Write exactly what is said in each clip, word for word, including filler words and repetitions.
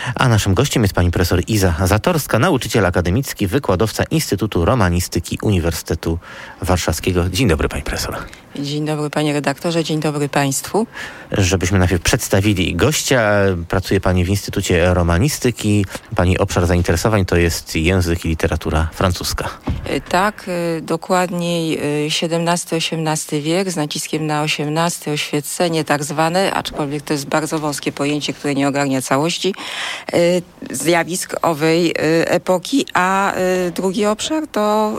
A naszym gościem jest pani profesor Iza Zatorska, nauczyciel akademicki, wykładowca Instytutu Romanistyki Uniwersytetu Warszawskiego. Dzień dobry, pani profesor. Dzień dobry, panie redaktorze, dzień dobry państwu. Żebyśmy najpierw przedstawili gościa. Pracuje pani w Instytucie Romanistyki. Pani obszar zainteresowań to jest język i literatura francuska. Tak, dokładniej siedemnasty osiemnasty wiek, z naciskiem na osiemnasty, oświecenie tak zwane, aczkolwiek to jest bardzo wąskie pojęcie, które nie ogarnia całości zjawisk owej epoki, a drugi obszar to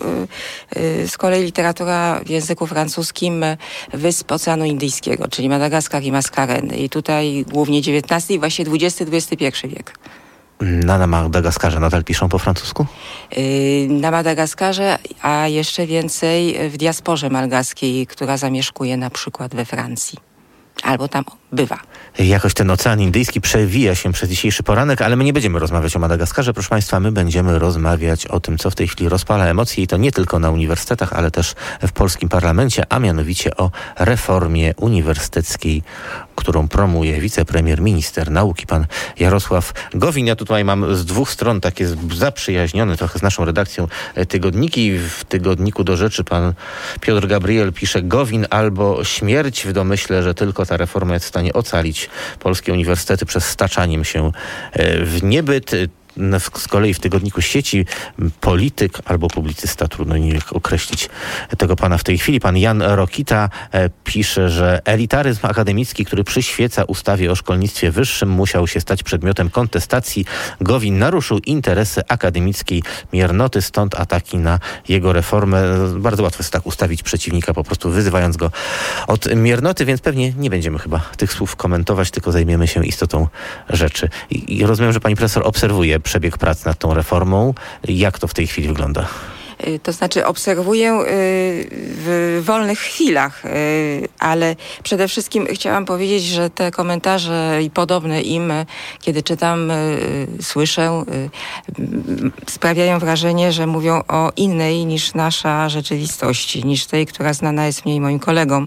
z kolei literatura w języku francuskim wysp Oceanu Indyjskiego, czyli Madagaskar i Maskareny. I tutaj głównie dziewiętnasty i właśnie dwudziesty dwudziesty pierwszy wiek. Na Madagaskarze nadal piszą po francusku? Na Madagaskarze, a jeszcze więcej w diasporze malgaskiej, która zamieszkuje na przykład we Francji. Albo tam bywa. Jakoś ten Ocean Indyjski przewija się przez dzisiejszy poranek, ale my nie będziemy rozmawiać o Madagaskarze, proszę państwa, my będziemy rozmawiać o tym, co w tej chwili rozpala emocje i to nie tylko na uniwersytetach, ale też w polskim parlamencie, a mianowicie o reformie uniwersyteckiej, którą promuje wicepremier, minister nauki, pan Jarosław Gowin. Ja tutaj mam z dwóch stron takie zaprzyjaźnione trochę z naszą redakcją tygodniki. W tygodniku Do Rzeczy pan Piotr Gabriel pisze: Gowin albo śmierć, w domyśle, że tylko ta reforma jest w stanie ocalić polskie uniwersytety przed staczaniem się w niebyt. Z kolei w tygodniku Sieci polityk albo publicysta, trudno nie określić tego pana w tej chwili, pan Jan Rokita e, pisze, że elitaryzm akademicki, który przyświeca ustawie o szkolnictwie wyższym, musiał się stać przedmiotem kontestacji. Gowin naruszył interesy akademickiej miernoty, stąd ataki na jego reformę. Bardzo łatwo jest tak ustawić przeciwnika, po prostu wyzywając go od miernoty, więc pewnie nie będziemy chyba tych słów komentować, tylko zajmiemy się istotą rzeczy. I, i rozumiem, że pani profesor obserwuje przebieg prac nad tą reformą. Jak to w tej chwili wygląda? To znaczy obserwuję w wolnych chwilach, ale przede wszystkim chciałam powiedzieć, że te komentarze i podobne im, kiedy czytam, słyszę, sprawiają wrażenie, że mówią o innej niż nasza rzeczywistości, niż tej, która znana jest mnie i moim kolegom.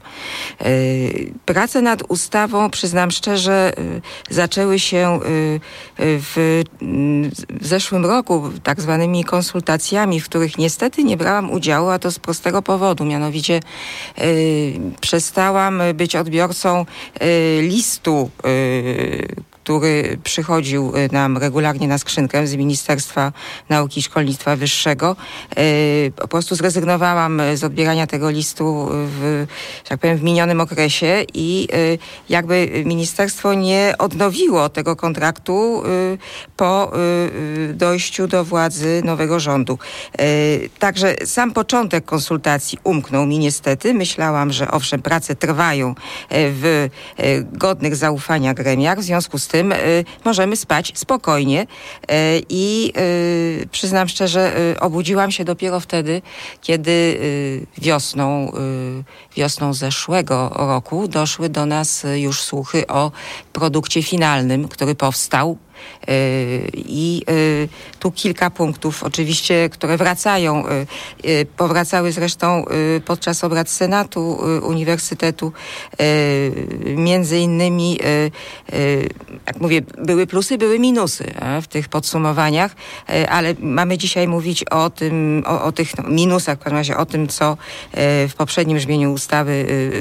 Prace nad ustawą, przyznam szczerze, zaczęły się w, w zeszłym roku tak zwanymi konsultacjami, w których niestety nie brałam udziału, a to z prostego powodu. Mianowicie y, przestałam być odbiorcą y, listu, y, który przychodził przychodził nam regularnie na skrzynkę z Ministerstwa Nauki i Szkolnictwa Wyższego. Po prostu zrezygnowałam z odbierania tego listu w, że tak powiem, w minionym okresie i jakby ministerstwo nie odnowiło tego kontraktu po dojściu do władzy nowego rządu. Także sam początek konsultacji umknął mi niestety. Myślałam, że owszem, prace trwają w godnych zaufania gremiach, w związku z tym możemy spać spokojnie i przyznam szczerze, obudziłam się dopiero wtedy, kiedy wiosną, wiosną zeszłego roku doszły do nas już słuchy o produkcie finalnym, który powstał. I tu kilka punktów oczywiście, które wracają, powracały zresztą podczas obrad Senatu Uniwersytetu. Między innymi, jak mówię, były plusy, były minusy w tych podsumowaniach, ale mamy dzisiaj mówić o tym, o, o tych no, minusach, w każdym razie o tym, co w poprzednim brzmieniu ustawy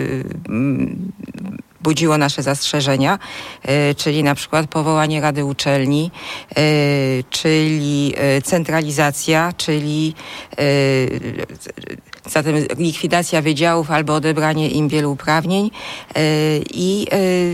budziło nasze zastrzeżenia, y, czyli na przykład powołanie Rady Uczelni, y, czyli y, centralizacja, czyli y, zatem likwidacja wydziałów albo odebranie im wielu uprawnień y, i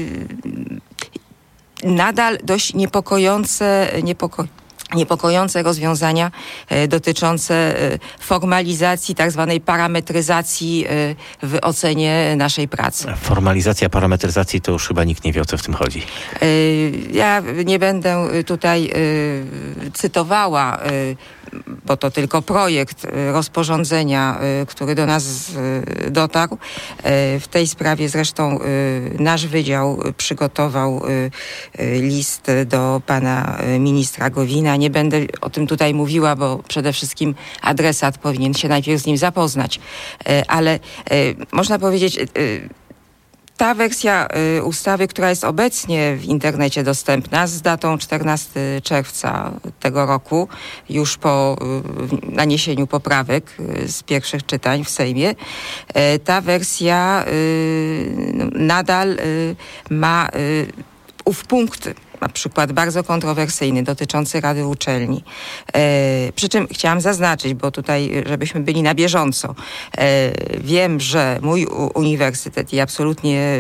y, nadal dość niepokojące, niepoko niepokojące rozwiązania e, dotyczące e, formalizacji, tak zwanej parametryzacji e, w ocenie naszej pracy. Formalizacja, parametryzacji to już chyba nikt nie wie, o co w tym chodzi. E, ja nie będę tutaj e, cytowała, e, bo to tylko projekt rozporządzenia, e, który do nas e, dotarł. E, w tej sprawie zresztą e, nasz wydział przygotował e, list do pana ministra Gowina. Nie będę o tym tutaj mówiła, bo przede wszystkim adresat powinien się najpierw z nim zapoznać. Ale można powiedzieć, Ta wersja y, ustawy, która jest obecnie w internecie dostępna z datą czternastego czerwca tego roku, już po y, naniesieniu poprawek y, z pierwszych czytań w Sejmie, y, ta wersja y, nadal y, ma y, ów punkt, na przykład bardzo kontrowersyjny, dotyczący Rady Uczelni. E, przy czym chciałam zaznaczyć, bo tutaj, żebyśmy byli na bieżąco, e, wiem, że mój u- uniwersytet i absolutnie e,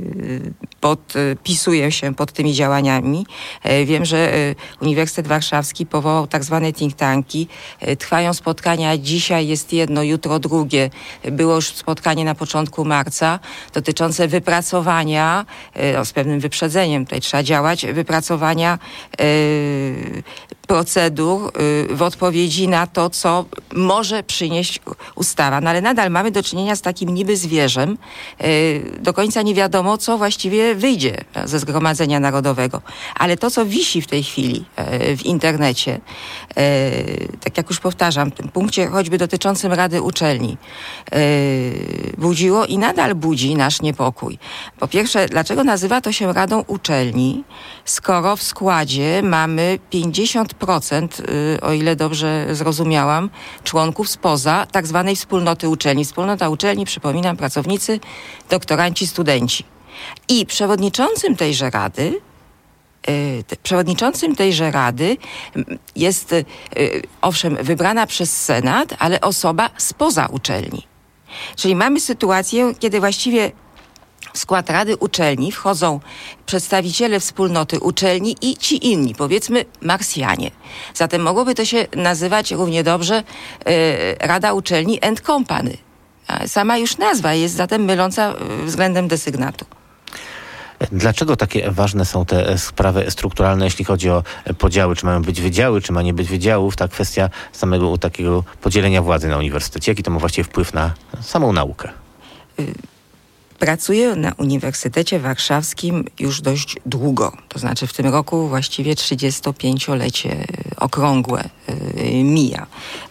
podpisuję się pod tymi działaniami. E, wiem, że e, Uniwersytet Warszawski powołał tak zwane think tanki. E, trwają spotkania, dzisiaj jest jedno, jutro drugie. Było już spotkanie na początku marca dotyczące wypracowania, e, z pewnym wyprzedzeniem tutaj trzeba działać, wypracowania y, procedur y, w odpowiedzi na to, co może przynieść ustawa. No ale nadal mamy do czynienia z takim niby zwierzem. Y, do końca nie wiadomo, co właściwie wyjdzie ze Zgromadzenia Narodowego. Ale to, co wisi w tej chwili y, w internecie, y, tak jak już powtarzam, w tym punkcie choćby dotyczącym Rady Uczelni, y, budziło i nadal budzi nasz niepokój. Po pierwsze, dlaczego nazywa to się Radą Uczelni, skoro w składzie mamy pięćdziesiąt procent, o ile dobrze zrozumiałam, członków spoza tak zwanej wspólnoty uczelni. Wspólnota uczelni, przypominam, pracownicy, doktoranci, studenci. I przewodniczącym tejże rady, przewodniczącym tejże rady jest, owszem, wybrana przez Senat, ale osoba spoza uczelni. Czyli mamy sytuację, kiedy właściwie w skład Rady Uczelni wchodzą przedstawiciele wspólnoty uczelni i ci inni, powiedzmy Marsjanie. Zatem mogłoby to się nazywać równie dobrze y, Rada Uczelni and Company. A sama już nazwa jest zatem myląca względem desygnatu. Dlaczego takie ważne są te sprawy strukturalne, jeśli chodzi o podziały? Czy mają być wydziały, czy ma nie być wydziałów? Ta kwestia samego takiego podzielenia władzy na uniwersytecie. Jaki to ma właściwie wpływ na samą naukę? Y- Pracuję na Uniwersytecie Warszawskim już dość długo. To znaczy w tym roku właściwie trzydziestopięciolecie okrągłe y, mija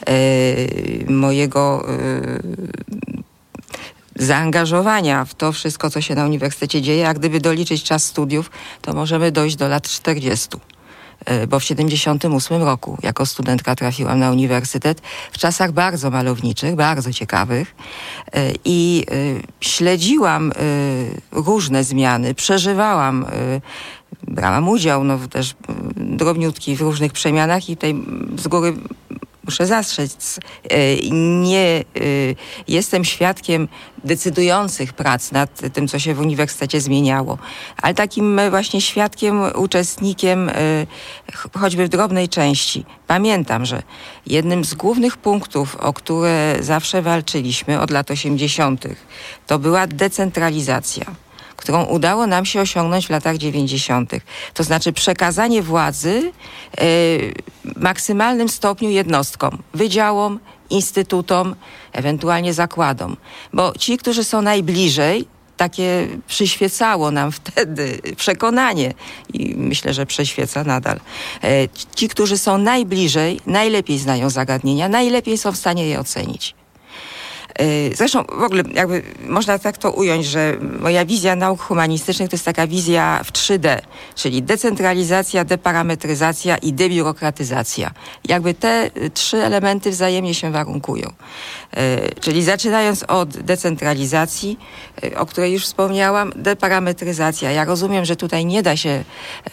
y, mojego y, zaangażowania w to wszystko, co się na uniwersytecie dzieje. A gdyby doliczyć czas studiów, to możemy dojść do lat czterdziestu. Bo w siedemdziesiątym ósmym roku jako studentka trafiłam na uniwersytet w czasach bardzo malowniczych, bardzo ciekawych i śledziłam różne zmiany, przeżywałam, brałam udział no, też drobniutki w różnych przemianach i tutaj z góry muszę zastrzec, nie jestem świadkiem decydujących prac nad tym, co się w uniwersytecie zmieniało, ale takim właśnie świadkiem, uczestnikiem, choćby w drobnej części. Pamiętam, że jednym z głównych punktów, o które zawsze walczyliśmy od lat osiemdziesiątych, to była decentralizacja, którą udało nam się osiągnąć w latach dziewięćdziesiątych. To znaczy przekazanie władzy w maksymalnym stopniu jednostkom, wydziałom, instytutom, ewentualnie zakładom. Bo ci, którzy są najbliżej, takie przyświecało nam wtedy przekonanie i myślę, że przyświeca nadal. Ci, którzy są najbliżej, najlepiej znają zagadnienia, najlepiej są w stanie je ocenić. Zresztą w ogóle jakby można tak to ująć, że moja wizja nauk humanistycznych to jest taka wizja w trzy D, czyli decentralizacja, deparametryzacja i debiurokratyzacja. Jakby te trzy elementy wzajemnie się warunkują. Czyli zaczynając od decentralizacji, o której już wspomniałam, deparametryzacja. Ja rozumiem, że tutaj nie da się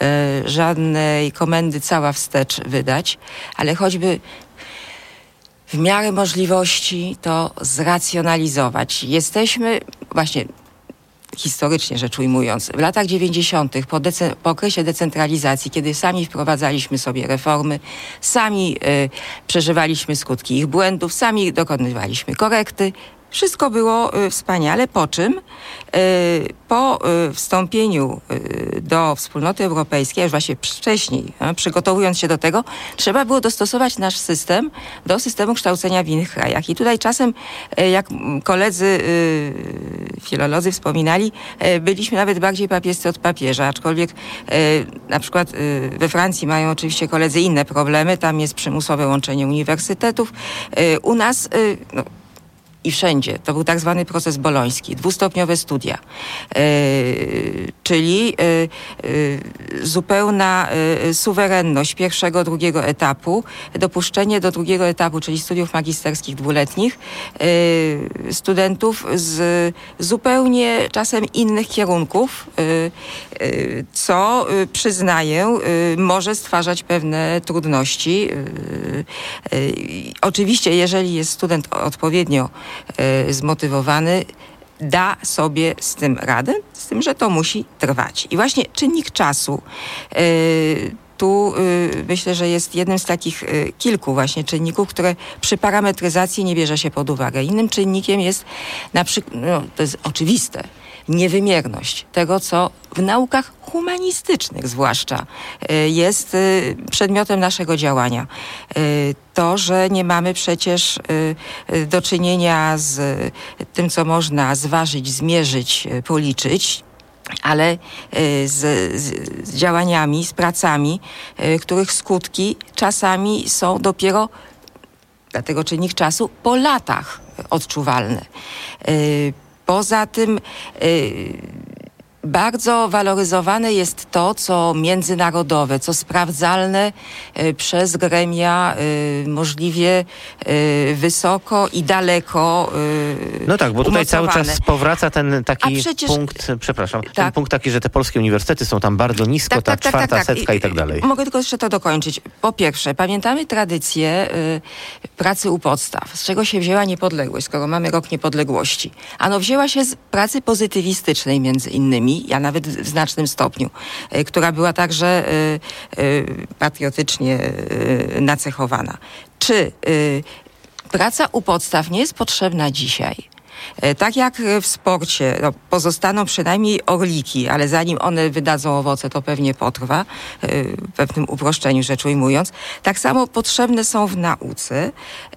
żadnej komendy cała wstecz wydać, ale choćby w miarę możliwości to zracjonalizować. Jesteśmy właśnie historycznie rzecz ujmując, w latach dziewięćdziesiątych po, dece- po okresie decentralizacji, kiedy sami wprowadzaliśmy sobie reformy, sami y, przeżywaliśmy skutki ich błędów, sami dokonywaliśmy korekty, wszystko było y, wspaniale, po czym y, po y, wstąpieniu y, do Wspólnoty Europejskiej, już właśnie wcześniej, y, przygotowując się do tego, trzeba było dostosować nasz system do systemu kształcenia w innych krajach. I tutaj czasem, y, jak koledzy y, filolodzy wspominali, y, byliśmy nawet bardziej papiescy od papieża, aczkolwiek y, na przykład y, we Francji mają oczywiście koledzy inne problemy, tam jest przymusowe łączenie uniwersytetów. Y, u nas y, no, i wszędzie. To był tak zwany proces boloński, dwustopniowe studia, czyli zupełna suwerenność pierwszego, drugiego etapu, dopuszczenie do drugiego etapu, czyli studiów magisterskich dwuletnich, studentów z zupełnie czasem innych kierunków, co przyznaję, może stwarzać pewne trudności. Oczywiście, jeżeli jest student odpowiednio zmotywowany, da sobie z tym radę, z tym, że to musi trwać. I właśnie czynnik czasu tu y, myślę, że jest jednym z takich y, kilku właśnie czynników, które przy parametryzacji nie bierze się pod uwagę. Innym czynnikiem jest na przykład, no, to jest oczywiste, niewymierność tego, co w naukach humanistycznych zwłaszcza y, jest y, przedmiotem naszego działania. Y, to, że nie mamy przecież y, y, do czynienia z tym, co można zważyć, zmierzyć, y, policzyć, ale z, z, z działaniami, z pracami, y, których skutki czasami są dopiero, dlatego czynnik czasu, po latach odczuwalne. Y, poza tym y, bardzo waloryzowane jest to, co międzynarodowe, co sprawdzalne y, przez gremia y, możliwie y, wysoko i daleko y, No tak, bo tutaj umocowane. cały czas powraca ten taki przecież, punkt, przepraszam, tak. ten punkt taki, że te polskie uniwersytety są tam bardzo nisko, Tak, ta tak, tak, czwarta tak, tak. setka i tak dalej. Mogę tylko jeszcze to dokończyć. Po pierwsze, pamiętamy tradycję y, pracy u podstaw. Z czego się wzięła niepodległość, skoro mamy rok niepodległości? Ano wzięła się z pracy pozytywistycznej między innymi, ja nawet w znacznym stopniu, y, która była także y, y, patriotycznie y, nacechowana. Czy y, praca u podstaw nie jest potrzebna dzisiaj? Tak jak w sporcie, no, pozostaną przynajmniej orliki, ale zanim one wydadzą owoce, to pewnie potrwa, w pewnym uproszczeniu rzecz ujmując. Tak samo potrzebne są w nauce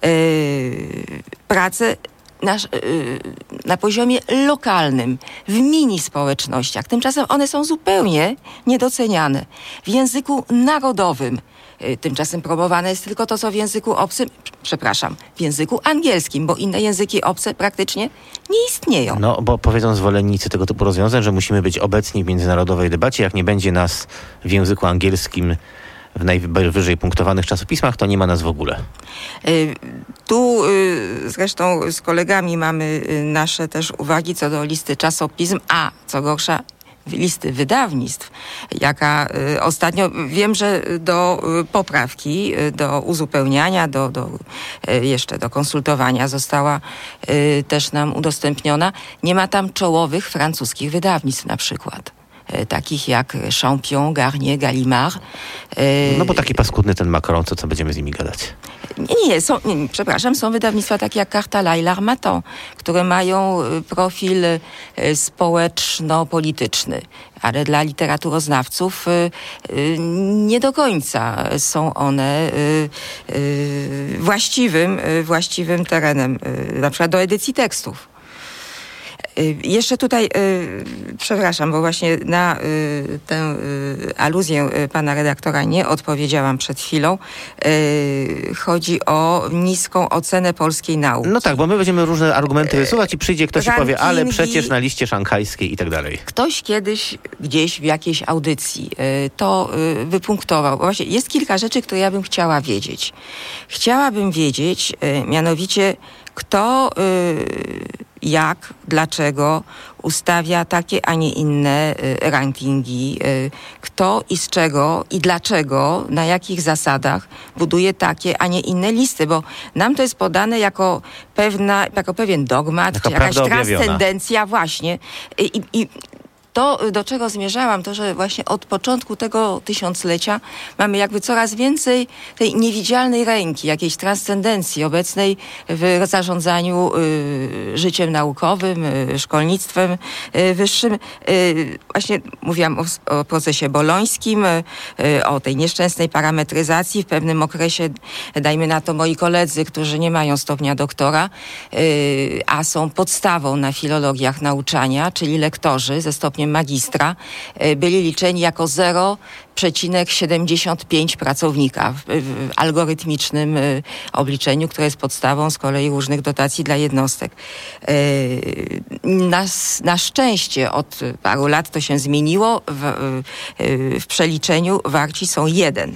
prace na, na poziomie lokalnym, w mini społecznościach. Tymczasem one są zupełnie niedoceniane. W języku narodowym tymczasem promowane jest tylko to, co w języku obcym, przepraszam, w języku angielskim, bo inne języki obce praktycznie nie istnieją. No, bo powiedzą zwolennicy tego typu rozwiązań, że musimy być obecni w międzynarodowej debacie. Jak nie będzie nas w języku angielskim w najwyżej punktowanych czasopismach, to nie ma nas w ogóle. Y, tu y, zresztą z kolegami mamy y, nasze też uwagi co do listy czasopism, a co gorsza, listy wydawnictw, jaka y, ostatnio, wiem, że do y, poprawki, y, do uzupełniania, do, do y, jeszcze do konsultowania została y, też nam udostępniona. Nie ma tam czołowych francuskich wydawnictw na przykład. Y, takich jak Champion, Garnier, Gallimard. Y, no bo taki paskudny ten Macron, co, co będziemy z nimi gadać? Nie, nie, są, nie, przepraszam, są wydawnictwa takie jak Cartala i L'Harmattan, które mają profil społeczno-polityczny, ale dla literaturoznawców y, y, nie do końca są one y, y, właściwym, y, właściwym terenem, y, na przykład do edycji tekstów. Jeszcze tutaj, przepraszam, bo właśnie na tę aluzję pana redaktora nie odpowiedziałam przed chwilą. Chodzi o niską ocenę polskiej nauki. No tak, bo my będziemy różne argumenty wysuwać i przyjdzie ktoś Rankingi, i powie, ale przecież na liście szanghajskiej i tak dalej. Ktoś kiedyś gdzieś w jakiejś audycji to wypunktował. Właśnie jest kilka rzeczy, które ja bym chciała wiedzieć. Chciałabym wiedzieć, mianowicie, kto, jak, dlaczego ustawia takie, a nie inne rankingi, kto i z czego i dlaczego, na jakich zasadach buduje takie, a nie inne listy, bo nam to jest podane jako pewna, jako pewien dogmat, Taka czy jakaś prawda objawiona. transcendencja właśnie. I, i to, do czego zmierzałam, to, że właśnie od początku tego tysiąclecia mamy jakby coraz więcej tej niewidzialnej ręki, jakiejś transcendencji obecnej w zarządzaniu y, życiem naukowym, y, szkolnictwem y, wyższym. Y, właśnie mówiłam o, o procesie bolońskim, y, o tej nieszczęsnej parametryzacji. W pewnym okresie, dajmy na to moi koledzy, którzy nie mają stopnia doktora, y, a są podstawą na filologiach nauczania, czyli lektorzy ze stopniem magistra, byli liczeni jako zero przecinek siedemdziesiąt pięć pracownika w, w algorytmicznym y, obliczeniu, które jest podstawą z kolei różnych dotacji dla jednostek. Y, na, na szczęście od paru lat to się zmieniło. W, y, w przeliczeniu warci są jeden.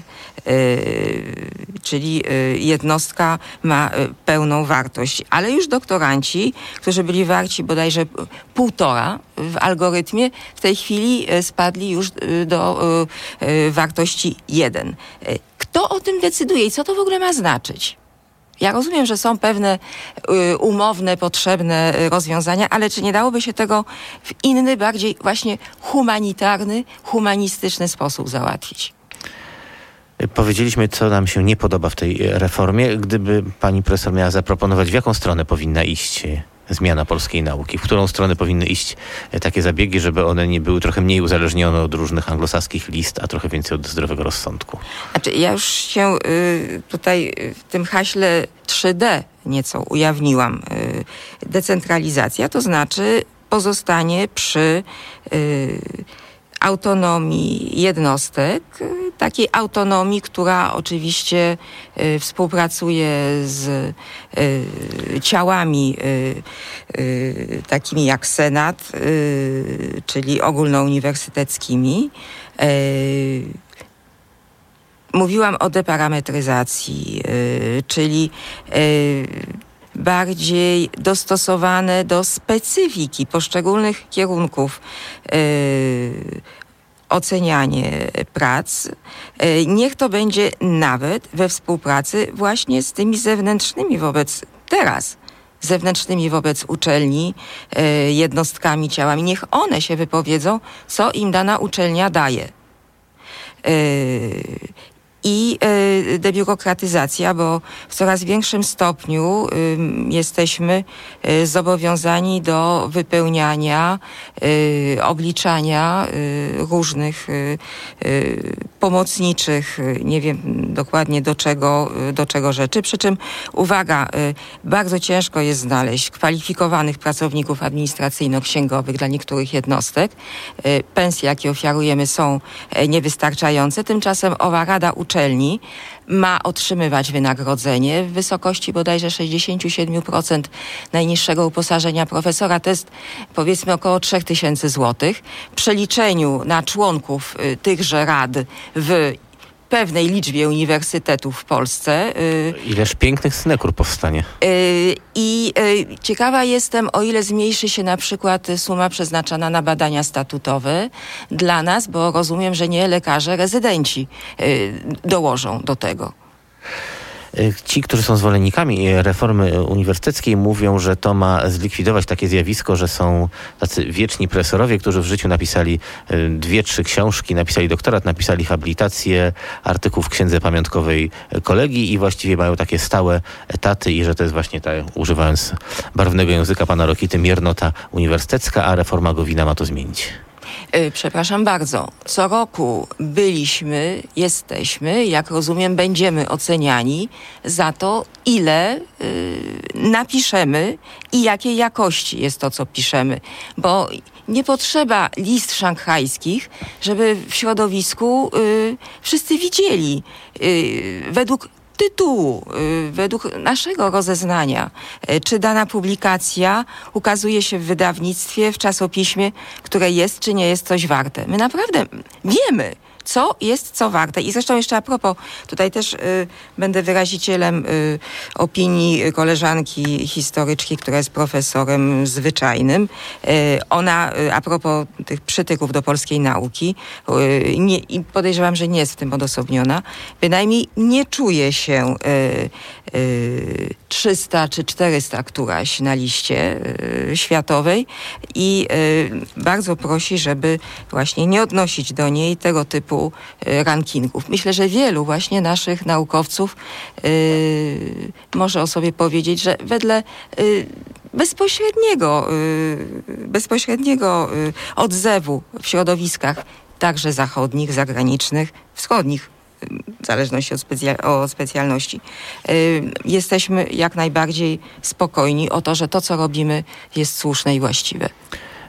Y, czyli y, jednostka ma y, pełną wartość. Ale już doktoranci, którzy byli warci bodajże półtora w algorytmie, w tej chwili y, spadli już y, do y, y, wartości jeden. Y, kto o tym decyduje i co to w ogóle ma znaczyć? Ja rozumiem, że są pewne y, umowne, potrzebne y, rozwiązania, ale czy nie dałoby się tego w inny, bardziej właśnie humanitarny, humanistyczny sposób załatwić? Powiedzieliśmy, co nam się nie podoba w tej reformie. Gdyby pani profesor miała zaproponować, w jaką stronę powinna iść zmiana polskiej nauki? W którą stronę powinny iść takie zabiegi, żeby one nie były trochę mniej uzależnione od różnych anglosaskich list, a trochę więcej od zdrowego rozsądku? Znaczy, ja już się y, tutaj w tym haśle trzy D nieco ujawniłam. Y, decentralizacja to znaczy pozostanie przy y, autonomii jednostek, takiej autonomii, która oczywiście y, współpracuje z y, ciałami y, y, takimi jak Senat, y, czyli ogólnouniwersyteckimi. Y, mówiłam o deparametryzacji, y, czyli y, bardziej dostosowane do specyfiki poszczególnych kierunków yy, ocenianie prac. Yy, niech to będzie nawet we współpracy właśnie z tymi zewnętrznymi wobec teraz zewnętrznymi wobec uczelni, yy, jednostkami, ciałami. Niech one się wypowiedzą, co im dana uczelnia daje. Yy, I y, debiurokratyzacja, bo w coraz większym stopniu y, jesteśmy y, zobowiązani do wypełniania, y, obliczania y, różnych y, y, pomocniczych, y, nie wiem dokładnie do czego, y, do czego rzeczy. Przy czym, uwaga, y, bardzo ciężko jest znaleźć kwalifikowanych pracowników administracyjno-księgowych dla niektórych jednostek. Y, pensje, jakie ofiarujemy, są y, niewystarczające. Tymczasem owa Rada Uczelni ma otrzymywać wynagrodzenie w wysokości bodajże sześćdziesiąt siedem procent najniższego uposażenia profesora. To jest powiedzmy około trzy tysiące złotych. W przeliczeniu na członków y, tychże rad w pewnej liczbie uniwersytetów w Polsce. Y, Ileż pięknych synekur powstanie. Y, I y, ciekawa jestem, o ile zmniejszy się na przykład suma przeznaczana na badania statutowe dla nas, bo rozumiem, że nie lekarze, rezydenci y, dołożą do tego. Ci, którzy są zwolennikami reformy uniwersyteckiej, mówią, że to ma zlikwidować takie zjawisko, że są tacy wieczni profesorowie, którzy w życiu napisali dwie, trzy książki, napisali doktorat, napisali habilitację, artykuł w księdze pamiątkowej kolegi i właściwie mają takie stałe etaty i że to jest właśnie ta, używając barwnego języka pana Rokity, miernota uniwersytecka, a reforma Gowina ma to zmienić. Przepraszam bardzo. Co roku byliśmy, jesteśmy, jak rozumiem, będziemy oceniani za to, ile y, napiszemy i jakiej jakości jest to, co piszemy. Bo nie potrzeba list szanghajskich, żeby w środowisku y, wszyscy widzieli. Y, według tytułu, y, według naszego rozeznania, y, czy dana publikacja ukazuje się w wydawnictwie, w czasopiśmie, które jest, czy nie jest coś warte. My naprawdę wiemy, co jest co warte. I zresztą jeszcze a propos, tutaj też y, będę wyrazicielem y, opinii koleżanki historyczki, która jest profesorem zwyczajnym. Y, ona y, a propos tych przytyków do polskiej nauki y, nie, i podejrzewam, że nie jest w tym odosobniona, bynajmniej nie czuje się y, y, trzysta czy czterysta któraś na liście y, światowej i y, bardzo prosi, żeby właśnie nie odnosić do niej tego typu rankingów. Myślę, że wielu właśnie naszych naukowców yy, może o sobie powiedzieć, że wedle yy, bezpośredniego, yy, bezpośredniego yy, odzewu w środowiskach także zachodnich, zagranicznych, wschodnich, w zależności od specja- o specjalności, yy, jesteśmy jak najbardziej spokojni o to, że to, co robimy, jest słuszne i właściwe.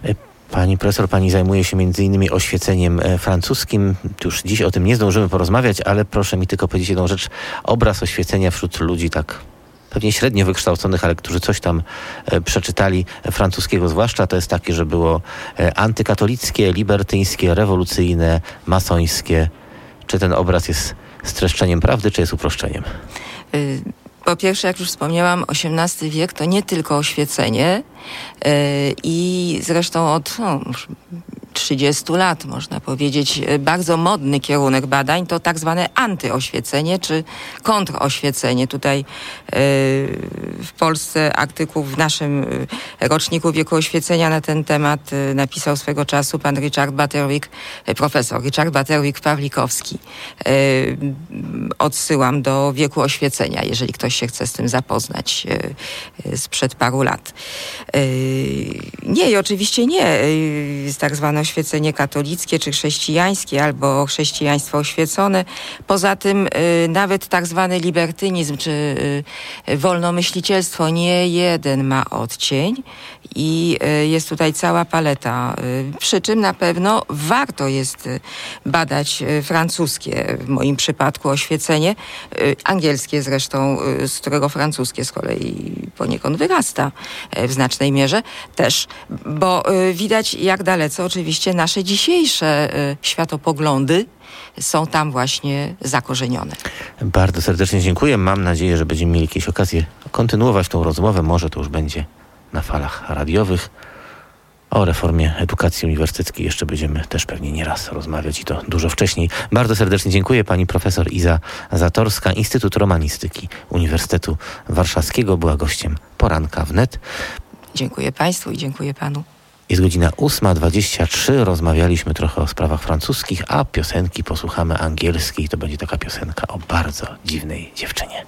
Pani profesor, pani zajmuje się między innymi oświeceniem francuskim. Już dziś o tym nie zdążymy porozmawiać, ale proszę mi tylko powiedzieć jedną rzecz. Obraz oświecenia wśród ludzi tak pewnie średnio wykształconych, ale którzy coś tam e, przeczytali e, francuskiego zwłaszcza, to jest takie, że było e, antykatolickie, libertyńskie, rewolucyjne, masońskie. Czy ten obraz jest streszczeniem prawdy, czy jest uproszczeniem? Y- Po pierwsze, jak już wspomniałam, osiemnasty wiek to nie tylko oświecenie yy, i zresztą od no, trzydziestu lat, można powiedzieć, bardzo modny kierunek badań to tak zwane antyoświecenie czy kontroświecenie. Tutaj yy, w Polsce artykuł w naszym roczniku wieku oświecenia na ten temat yy, napisał swego czasu pan Richard Butterwick, yy, profesor Richard Butterwick-Pawlikowski. Yy, odsyłam do wieku oświecenia, jeżeli ktoś się chce z tym zapoznać yy, sprzed paru lat. Yy, nie, i oczywiście nie yy, tak zwane oświecenie katolickie czy chrześcijańskie albo chrześcijaństwo oświecone. Poza tym y, nawet tak zwany libertynizm czy y, wolnomyślicielstwo nie jeden ma odcień i y, jest tutaj cała paleta. Y, przy czym na pewno warto jest y, badać y, francuskie, w moim przypadku oświecenie, y, angielskie zresztą, y, z którego francuskie z kolei poniekąd wyrasta y, w znacznej mierze też, bo y, widać jak dalece oczywiście nasze dzisiejsze y, światopoglądy są tam właśnie zakorzenione. Bardzo serdecznie dziękuję. Mam nadzieję, że będziemy mieli jakieś okazję kontynuować tą rozmowę. Może to już będzie na falach radiowych. O reformie edukacji uniwersyteckiej jeszcze będziemy też pewnie nieraz rozmawiać i to dużo wcześniej. Bardzo serdecznie dziękuję. Pani profesor Iza Zatorska, Instytut Romanistyki Uniwersytetu Warszawskiego, była gościem Poranka Wnet. Dziękuję Państwu i dziękuję Panu. Jest godzina ósma dwadzieścia trzy. Rozmawialiśmy trochę o sprawach francuskich, a piosenki posłuchamy angielskiej. To będzie taka piosenka o bardzo dziwnej dziewczynie.